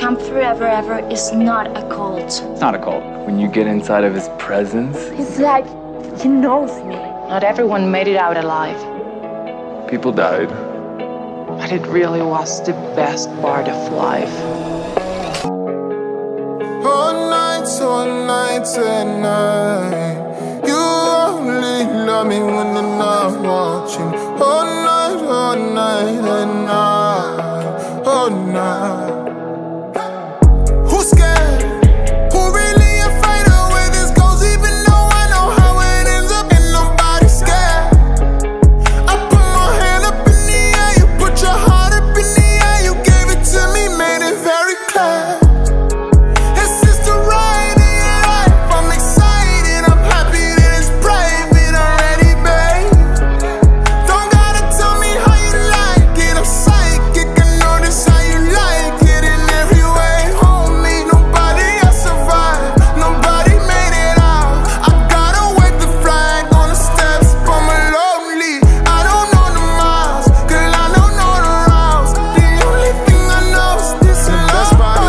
Camp Forever Ever is not a cult. It's not a cult. When you get inside of his presence, It's like he knows me. Not everyone made it out alive, people died. but it really was the best part of life. All night and night. You only love me when I'm not watching. All night and night. All night. Who's scared? Who really afraid of where this goes? Even though I know how it ends up, and nobody's scared. I put my hand up in the air, you put your heart up in the air. You gave it to me, made it very clear. It's just a ride in your life. I'm excited, I'm happy that it's private already, babe. Don't gotta tell me how you like it, I'm psychic, I know this how you like it in every way. Homie, nobody else survived, nobody made it out. I gotta wave the flag on the steps, but I'm lonely. I don't know the miles, girl, I don't know the routes. The only thing I know is this is love. That's why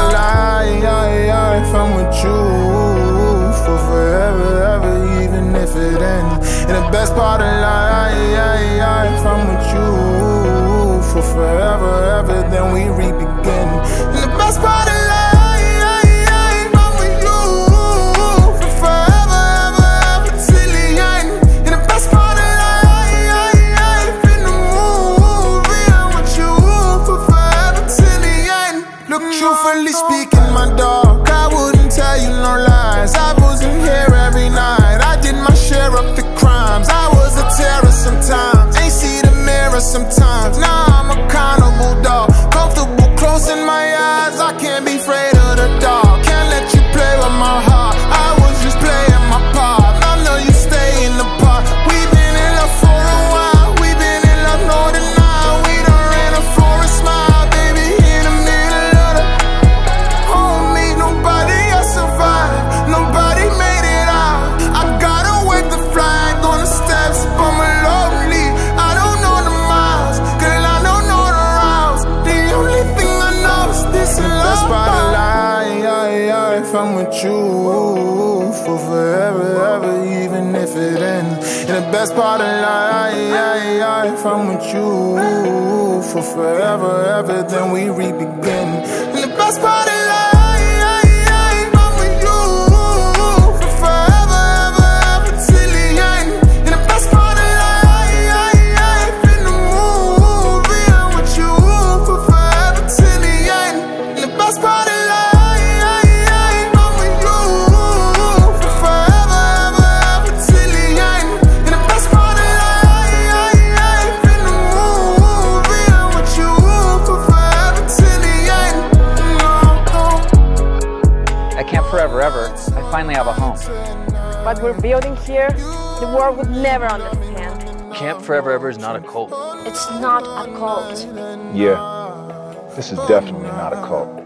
if I'm with you for forever, ever, even if it ends. And the best part of life, if I'm with you for forever, ever, then we re-begin. And the best part of life, I'm with you for forever, ever, ever, till the end. And the best part of life, in the movie, I'm with you for forever, till the end. Look, truthfully speaking, my dog, I wouldn't tell you no lies. I wasn't here every night, I did my share of the crimes. I was a terror sometimes, ain't see the mirror sometimes. Now I'm a carnival dog, comfortable closing my eyes. I can't be afraid of the dark, can't let you play with my heart. I was just playing my part, I know you stay in the park. We've been in love for a while, we've been in love more than now. We done ran a forest smile, baby, in the middle of the homie. Nobody else survived, nobody made it out. I gotta wave the flag on the steps, but I'm lonely. I don't know the miles, girl, I don't know the routes. The only thing I know is this is love. That's why if I'm with you for forever, ever, even if it ends. And the best part of life, if I'm with you for forever, ever, then we re-begin. And the best part of life, I'm with you for forever, ever, ever, till the end. And the best part of life, in the movie, I'm with you for forever, till the end. And the best part of life, I'm with you for forever, ever, ever, till the end. And the best part of life, in the movie, I'm with you for forever, till the end. At Camp Forever Ever, I finally have a home. What we're building here, the world would never understand. Camp Forever Ever is not a cult. It's not a cult. Yeah, this is definitely not a cult.